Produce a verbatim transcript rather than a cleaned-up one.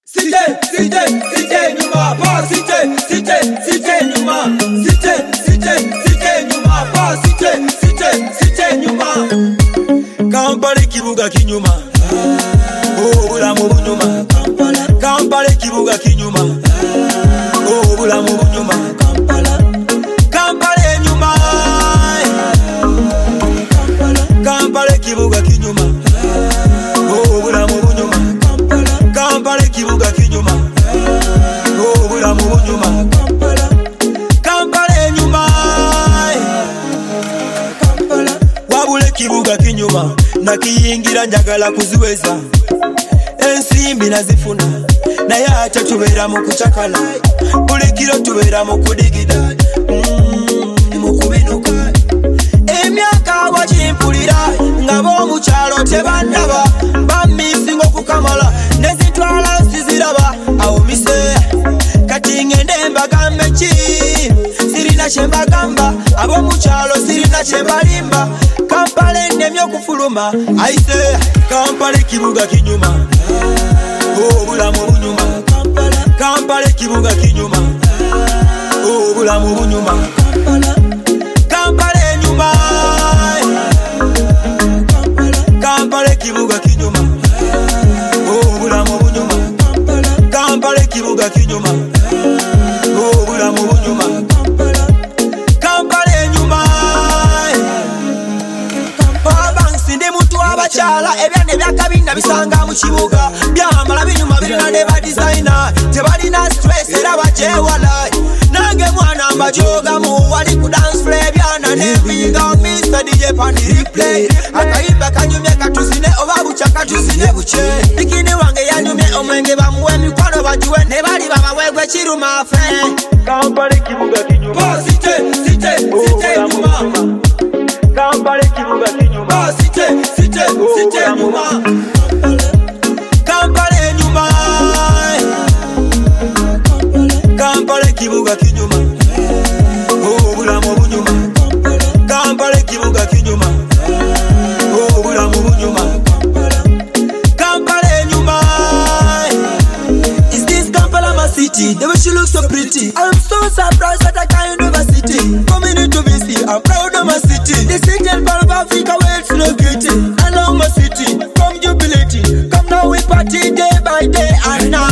Cité, cité, cité nyuma, pas cité, cité, cité nyuma, cité, cité, cité nyuma, pas cité, cité, cité nyuma. Kampala kibuga kinyuma, oh bulamu bunyuma. Kampala kibuga kinyuma, oh bulamu bunyuma. Kampala nyuma, Kampala kibuga kinyuma, oh bulamu bunyuma. Kampala kibuga kinyuma, oh bulamu bunyuma. Kampala nyuma, wabule kibuga kinyuma, nakiyingira njagala kuziweza. Ensimbi nazifuna, naye ate tubeera mu kucakala. Buli kiro tubeera mu kudigida, mm, mu kubinuka. Emyaka wakimpulira nga b'omukyalo tebannaba, bammisinga okukamala nezitwala siziraba. Awo mise kati ngende mbagambe ki, sirina kye mbagamba. Ab'omukyalo sirina kye mbalimba. Kampala ennemye okufuluma, ayise Kampala kibuga kinyuma, oh bulamu bunyuma. Kampala kibuga kinyuma, oh bulamu bunyuma. Kampala enyuma, Kampala kibuga kinyuma, oh bulamu bunyuma. Kampala kibuga kinyuma, oh bulamu bunyuma. Kampala enyuma, abansi ndi muntu abakyala, ebyane byakabinda bisanga mu kibuga. Byamala binyuma birina ne ba designer, tebalina stress era bagyewala. Nange mwana mbajogamu, wali ku dance floor ebyana n'ebiyiga. Mister D J pan replay, akayimba kanyumye katuzine oba bucya katuzine buke. Bikini wange yanyumye omwenge bamuwe emikwano bagiwe, ne bali babaweegwe kiruma fe. Kampala kibuga kinyuma, cité, cité, cité nyuma. Kampala kibuga kinyuma, cité, cité, cité nyuma. Kampala enyuma, Kampala kibuga kinyuma, oh bulamu bunyuma. Kampala kibuga kinyuma, oh bulamu bunyuma. Kampala enyuma, is this Kampala my city? The way she looks so pretty, I'm so surprised at a kind of a city. Coming into B C, I'm proud of my city. The single part of Africa where it's located. I love my city, come jubilating. Come now we party day by day and night.